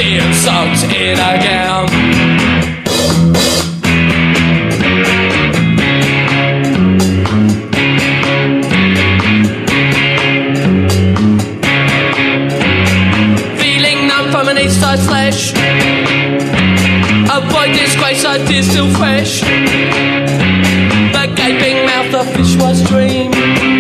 being soaked in a gown. Feeling numb from an east side flesh. Avoid disgrace, ideas still fresh. The gaping mouth, the fish was dream.